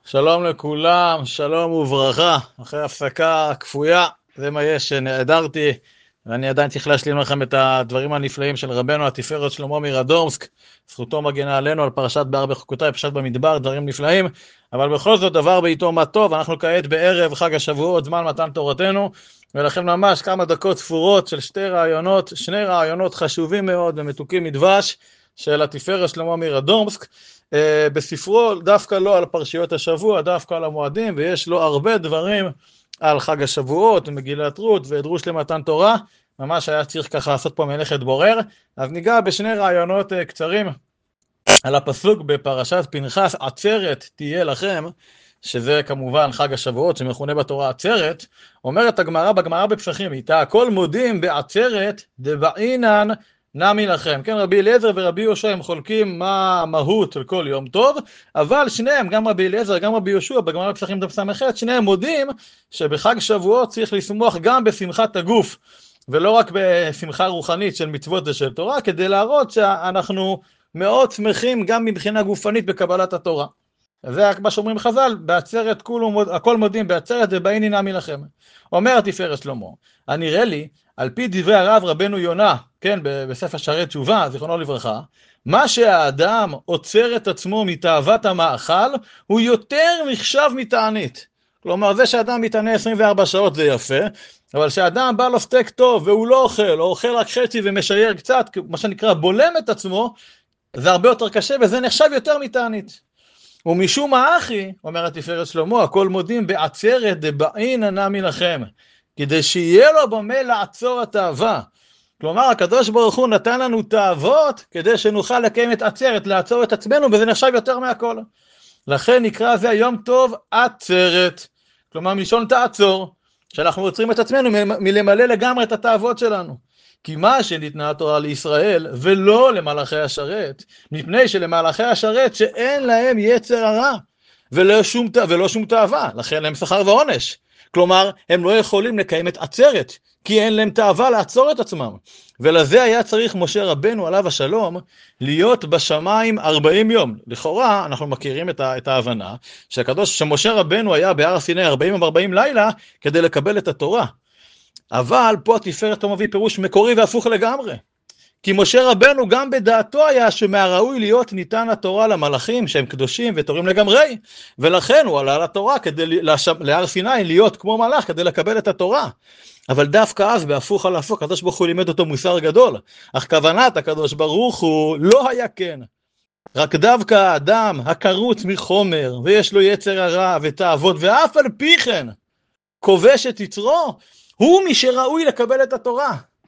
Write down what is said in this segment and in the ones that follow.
שלום לכולם, שלום וברכה, אחרי הפסקה כפויה, זה מה יש, נעדרתי, ואני עדיין צריך להשלים לכם את הדברים הנפלאים של רבנו התפארת שלמה מרדומסק, זכותו מגנה עלינו על פרשת בהר בחוקותיי, פרשת במדבר, דברים נפלאים, אבל בכל זאת דבר בעיתו מה טוב, אנחנו כעת בערב חג השבועות, זמן מתן תורתנו, ולכן ממש כמה דקות ספורות של שני רעיונות חשובים מאוד ומתוקים מדבש, של התפארת שלמה מרדומסק, בספרו דווקא לא על פרשיות השבוע, דווקא על המועדים, ויש לו הרבה דברים על חג השבועות ומגילת רות ודרוש למתן תורה, ממש היה צריך ככה לעשות פה מלאכת בורר. אז ניגע בשני רעיונות קצרים על הפסוק בפרשת פנחס, עצרת תהיה לכם, שזה כמובן חג השבועות שמכונה בתורה עצרת. אומרת הגמרא בפסחים, איתה הכל מודים בעצרת דבעינן נמי לכם. כן, רבי אליעזר ורבי יהושע הם חולקים מה המהות של כל יום טוב, אבל שניהם, גם רבי אליעזר גם רבי יהושע, בגמרא בפסחים תס"ח, שניהם מודים שבחג שבועות צריך לשמוח גם בשמחת הגוף, ולא רק בשמחה רוחנית של מצוות ושל תורה, כדי להראות שאנחנו מאוד שמחים גם מבחינה גופנית בקבלת התורה. זה מה שאומרים חז"ל, בעצרת הכל מודים בעצרת ובאיני נמי לכם. אומר התפארת שלמה, הנראה לי, על פי דברי הרב רבנו יונה, כן, בספר שערי תשובה, זיכרונו לברכה, מה שהאדם עוצר את עצמו מתאוות המאכל, הוא יותר נחשב מתענית. כלומר, זה שאדם מתענה 24 שעות זה יפה, אבל שאדם בא לו סטייק טוב והוא לא אוכל, או אוכל רק חצי ומשייר קצת, מה שנקרא בולם את עצמו, זה הרבה יותר קשה וזה נחשב יותר מתענית. ומשום האחי, אומר התפארת שלמה, הכל מודים בעצרת דבעינן נמי לכם, כדי שיהיה לו במה לעצור התאווה. כלומר, הקדוש ברוך הוא נתן לנו תאוות, כדי שנוכל לקיים את עצרת, לעצור את עצמנו, וזה נחשב יותר מהכל. לכן נקרא זה היום טוב עצרת. כלומר, מלשון תעצור, שאנחנו עוצרים את עצמנו מלמלא לגמרי את התאוות שלנו. כי מה שניתנה התורה לישראל, ולא למלאכי השרת, מפני שלמלאכי השרת שאין להם יצר הרע, ולא שום תאווה, לכן להם שכר ועונש. כלומר, הם לא יכולים לקיים את עצרת, כי אין להם תאווה לעצור את עצמם. ולזה היה צריך משה רבנו עליו השלום, להיות בשמיים 40 יום. לכאורה, אנחנו מכירים את ההבנה, שמשה רבנו היה בהר סיני 40 לילה, כדי לקבל את התורה. אבל פה התפארת מביא פירוש מקורי והפוך לגמרי. כי משה רבנו גם בדעתו היה שמהראוי להיות ניתן התורה למלאכים שהם קדושים ותורים לגמרי, ולכן הוא עלה לתורה כדי להר סיני להיות כמו מלאך כדי לקבל את התורה. אבל דווקא אז בהפוך על הפוך, הקדוש ברוך הוא לימד אותו מוסר גדול, אך כוונת הקדוש ברוך הוא לא היה כן. רק דווקא האדם הקרוץ מחומר ויש לו יצר הרע ותאוות ואף על פי כן כובש את יצרו, הוא מי שראוי לקבל את התורה.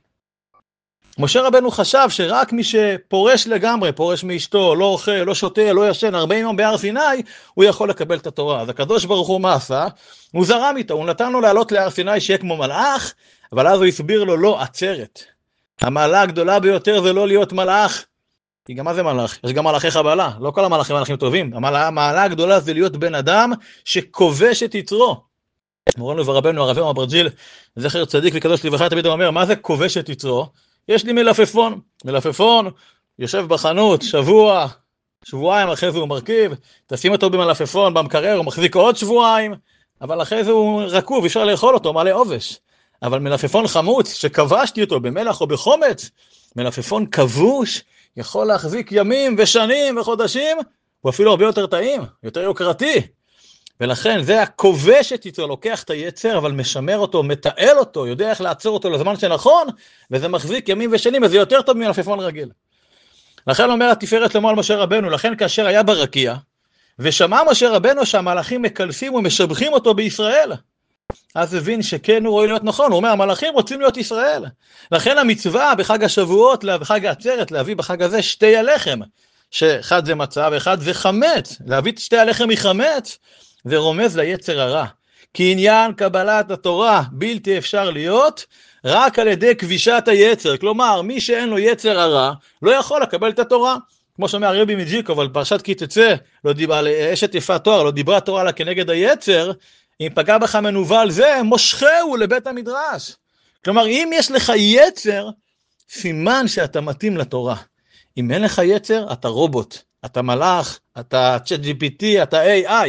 משה רבנו חשב שרק מי שפורש לגמרי, פורש מאשתו, לא אוכל, לא שותה, לא ישן, 40 יום בהר סיני, הוא יכול לקבל את התורה. אז הקדוש ברוך הוא מה עשה? הוא זרם איתו, הוא נתן לו לעלות להר סיני שיהיה כמו מלאך, אבל אז הוא הסביר לו לא עצרת. המעלה הגדולה ביותר זה לא להיות מלאך, כי גם מה זה מלאך? יש גם מלאכי חבלה, לא כל המלאכים מלאכים טובים. המעלה הגדולה זה להיות בן אדם שכובש את יצרו. מורנו ורבנו הרב יום אברג'יל, זכר צדיק וקדוש לברכה, תמיד הוא אומר, מה זה כובש את יצרו? יש לי מלפפון, יושב בחנות, שבועיים אחרי זה הוא מרכיב, תשים אותו במלפפון, במקרר, הוא מחזיק עוד שבועיים, אבל אחרי זה הוא רקוב, אפשר לאכול אותו, מלא עובש. אבל מלפפון חמוץ, שכבשתי אותו במלח או בחומץ, מלפפון כבוש, יכול להחזיק ימים ושנים וחודשים, הוא אפילו הרבה יותר טעים, יותר יוקרתי. ולכן זה הכובש את יצרו, לוקח את היצר, אבל משמר אותו, מתעל אותו, יודע איך לעצור אותו לזמן שנכון, וזה מחזיק ימים ושנים, וזה יותר טוב מלפפון רגיל. לכן אומר התפארת שלמה על משה רבנו, לכן כאשר היה ברקיע, ושמע משה רבנו שהמלאכים מקלפים ומשבחים אותו בישראל, אז הבין שכן הוא רואה להיות נכון, הוא אומר, המלאכים רוצים להיות ישראל. לכן המצווה בחג השבועות, בחג העצרת, להביא בחג הזה שתי הלחם, שאחד זה מצה ואחד זה חמץ, להביא שתי הלחם מחמץ, זה רומז ליצר הרע, כי עניין קבלת התורה בלתי אפשר להיות רק על ידי כבישת היצר, כלומר מי שאין לו יצר הרע לא יכול לקבל את התורה, כמו שאומר הרבי מג'יקוב על פרשת כי תצא, על אשת יפת תואר, לא דיברה תורה לה כנגד היצר, אם פגע בך מנוול זה, מושכהו לבית המדרש. כלומר אם יש לך יצר, סימן שאתה מתאים לתורה, אם אין לך יצר אתה רובוט, אתה מלאך, אתה ChatGPT, אתה AI,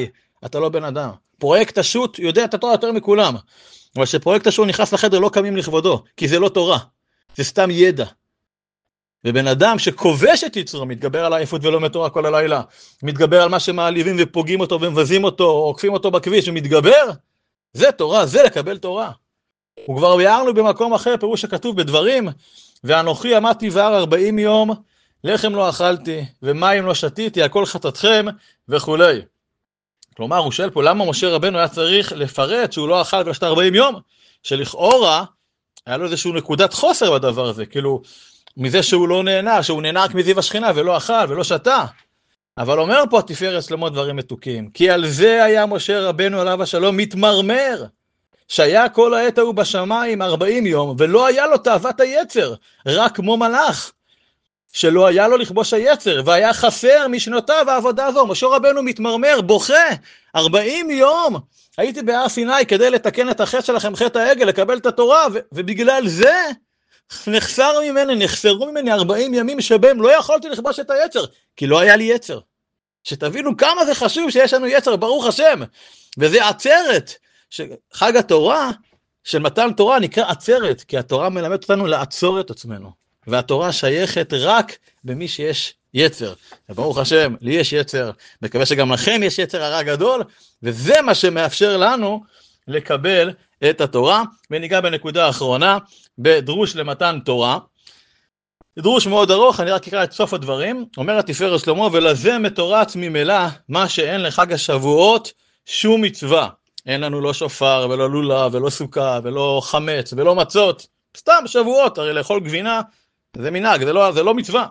אתה לא בן אדם. פרויקט השו"ת יודע את התורה יותר מכולם, אבל שפרויקט השו"ת נכנס לחדר לא קמים לכבודו, כי זה לא תורה, זה סתם ידע. ובן אדם שכובש את יצרו, מתגבר על העייפות ולומד תורה כל הלילה, מתגבר על מה שמעליבים ופוגעים אותו ומבזים אותו, או עוקפים אותו בכביש ומתגבר, זה תורה, זה לקבל תורה. וכבר ביארנו במקום אחר פירוש שכתוב בדברים, ואנוכי עמדתי בהר 40 יום, לחם לא אכלתי ומים לא שתיתי, על כל חטאתכם וכו'. כלומר, הוא שואל פה למה משה רבנו היה צריך לפרט שהוא לא אכל בשת 40 יום, שלכאורה היה לו איזשהו נקודת חוסר בדבר הזה, כאילו מזה שהוא לא נהנה, שהוא נהנה רק מזיו השכינה ולא אכל ולא שתה. אבל אומר פה התפארת שלמה דברים מתוקים, כי על זה היה משה רבנו עליו השלום מתמרמר, שהיה כל העת ההוא בשמיים 40 יום, ולא היה לו תאוות היצר, רק כמו מלאך, שלא היה לו לכבוש היצר, והיה חסר משנותיו העבודה הזו. משה רבנו מתמרמר, בוכה, 40 יום, הייתי בהר סיני כדי לתקן את החטא שלכם, חטא העגל, לקבל את התורה, ובגלל זה נחסרו ממני 40 ימים שבהם לא יכולתי לכבוש את היצר, כי לא היה לי יצר. שתבינו כמה זה חשוב שיש לנו יצר, ברוך השם, וזה עצרת, שחג התורה של מתן תורה נקרא עצרת, כי התורה מלמדת אותנו לעצור את עצמנו, והתורה שייכת רק במי שיש יצר. וברוך השם, לי יש יצר, מקווה שגם לכם יש יצר הרע גדול, וזה מה שמאפשר לנו לקבל את התורה. וניגע בנקודה האחרונה, בדרוש למתן תורה. דרוש מאוד ארוך, אני רק אקרא את סוף הדברים. אומר התפארת שלמה, ולזה מתורץ ממילא מה שאין לחג השבועות שום מצווה. אין לנו לא שופר ולא לולה ולא סוכה ולא חמץ ולא מצות, סתם שבועות, הרי לאכול גבינה זה מנהג, זה לא מצווה.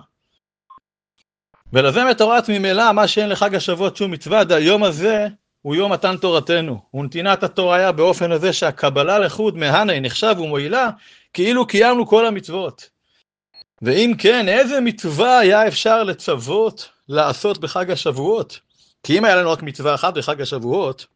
ולזה מתורץ ממילא מה שאין לחג השבועות שום מצווה, היום הזה הוא יום מתן תורתנו, ונתינת התורה היה באופן הזה שהקבלה לחוד מהנה נחשב ומועילה כאילו קיימנו כל המצוות. ואם כן, איזה מצווה היה אפשר לצוות לעשות בחג השבועות? כי אם היה לנו רק מצווה אחת בחג השבועות,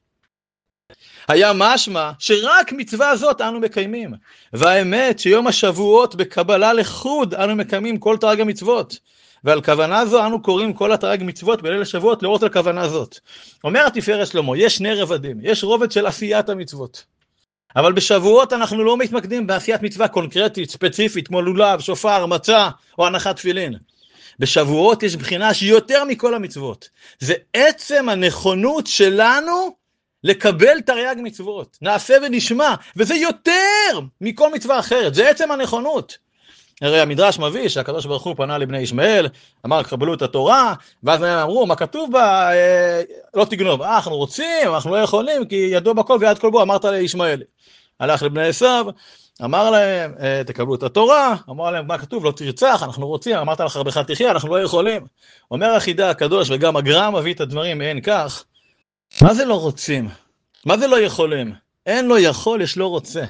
היה משמע שרק מצווה הזאת אנו מקיימים. והאמת שיום השבועות בקבלה לחוד אנו מקיימים כל תרי"ג המצוות. ועל כוונה זו אנו קוראים כל התרי"ג מצוות בליל השבועות לראות על כוונה זאת. אומר התפארת שלמה, יש שני רבדים, יש רובד של עשיית המצוות. אבל בשבועות אנחנו לא מתמקדים בעשיית מצווה קונקרטית, ספציפית, כמו לולב, שופר, מצה או הנחת תפילין. בשבועות יש בחינה שיותר מכל המצוות. זה עצם הנכונות שלנו לקבל תרי"ג מצוות, נעשה ונשמע, וזה יותר מכל מצווה אחרת, זה עצם הנכונות. הרי המדרש מביא שהקדוש ברוך הוא פנה לבני ישמעאל, אמר קבלו את התורה, ואז הם אמרו מה כתוב בה, לא תגנוב, אנחנו רוצים, אנחנו לא יכולים, כי ידוע בכל ויד כל בו, אמרת לישמעאל. הלך לבני עשיו, אמר להם תקבלו את התורה, אמר להם מה כתוב, לא תרצח, אנחנו רוצים, אמרת לך חרבך תחיה, אנחנו לא יכולים. אומר החידה הקדוש וגם הגר"א מביא את הדברים מעין כך, מה זה לא רוצים? מה זה לא יכולים? אין לא יכול, יש לא רוצה.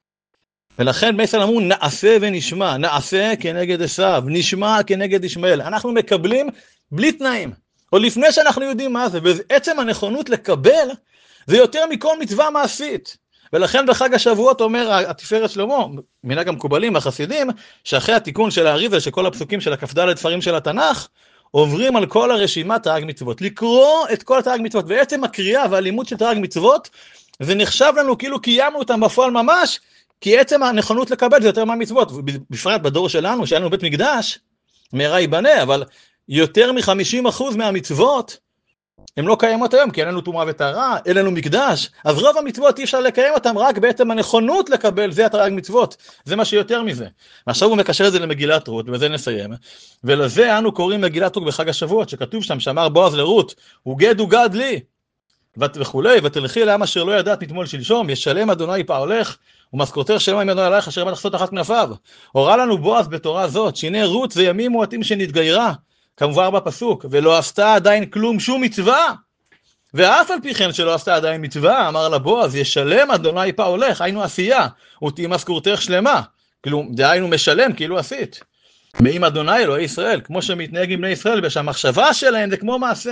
ולכן בני ישראל אמרו, נעשה ונשמע, נעשה כנגד עשיו, נשמע כנגד ישמעאל. אנחנו מקבלים בלי תנאים, עוד לפני שאנחנו יודעים מה זה, ועצם הנכונות לקבל, זה יותר מכל מצווה מעשית. ולכן בחג השבועות אומר התפארת שלמה, מנהג המקובלים, החסידים, שאחרי התיקון של האריזה, שכל הפסוקים של הכ"ד ספרים של התנ"ך, עוברים על כל הרשימת תרי"ג מצוות, לקרוא את כל תרי"ג מצוות, ועצם הקריאה והלימוד של תרי"ג מצוות, זה נחשב לנו כאילו קיימנו אותם בפועל ממש, כי עצם הנכונות לקבל זה יותר מהמצוות, בפרט בדור שלנו, שהיה לנו בית מקדש, מהרה ייבנה, אבל יותר מ-50% מהמצוות, הם לא קיימות היום, כי אין לנו טומאה וטהרה, אין לנו מקדש, אז רוב המצוות אי אפשר לקיים אותם, רק בעצם הנכונות לקבל, זה התרי"ג מצוות, זה מה שיותר מזה. ועכשיו הוא מקשר את זה למגילת רות, ובזה נסיים, ולזה אנו קוראים מגילת רות בחג השבועות, שכתוב שם, שאמר בועז לרות, הוגד הוגד לי, וכולי, ותלכי לעם אשר לא ידעת מתמול שלשום, ישלם אדוני פעולך, ומשכורתך שלמה עם אדוני עליך, אשר בא לחסות תחת כנפיו. הורה לנו בועז בתורה זאת, שהנה רות זה ימים מועטים שנתגיירה, כמובן בפסוק, ולא עשתה עדיין כלום שום מצווה, ואף על פי כן שלא עשתה עדיין מצווה, אמר לה בועז, ישלם אדוני פעולך, היינו עשייה, ותהי משכורתך שלמה, כאילו, דהיינו משלם, כאילו עשית. מעם אדוני אלוהי ישראל, כמו שמתנהג עם בני ישראל, שהמחשבה שלהם זה כמו מעשה.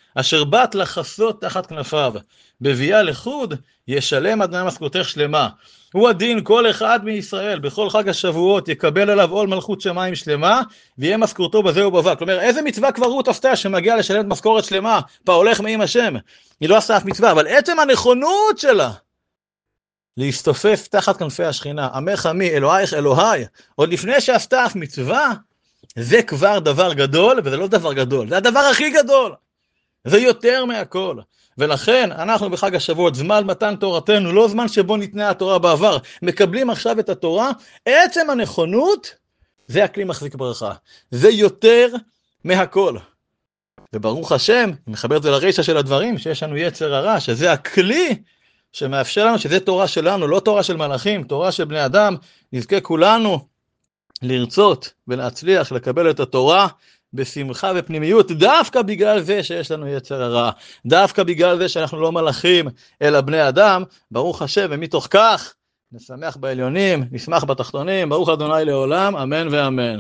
אשר באת לחסות תחת כנפיו, בביאה לחוד ישלם אדוני משכורתך שלמה. הוא הדין, כל אחד מישראל בכל חג השבועות יקבל עליו עול מלכות שמיים שלמה, ויהיה משכורתו בזה ובבא. כלומר, איזה מצווה כבר רות עשתה שמגיעה לשלם את משכורת שלמה, הולך מעם השם? היא לא עשתה אף מצווה, אבל עצם הנכונות שלה להסתופף תחת כנפי השכינה, עמך עמי אלוהיך אלוהי, עוד לפני שעשתה אף מצווה, זה כבר דבר גדול, וזה לא דבר גדול, זה הדבר הכי גדול, זה יותר מהכל. ולכן אנחנו בחג השבועות, זמן מתן תורתנו, לא זמן שבו ניתנה התורה בעבר, מקבלים עכשיו את התורה, עצם הנכונות, זה הכלי מחזיק ברכה, זה יותר מהכל. וברוך השם, מחבר את זה לרישה של הדברים, שיש לנו יצר הרע, שזה הכלי שמאפשר לנו, שזה תורה שלנו, לא תורה של מלאכים, תורה של בני אדם, נזכה כולנו לרצות ולהצליח לקבל את התורה בשמחה ופנימיות, דווקא בגלל זה שיש לנו יצר הרע, דווקא בגלל זה שאנחנו לא מלאכים אלא בני אדם, ברוך השם, ומתוך כך נשמח בעליונים, נשמח בתחתונים, ברוך ה' לעולם, אמן ואמן.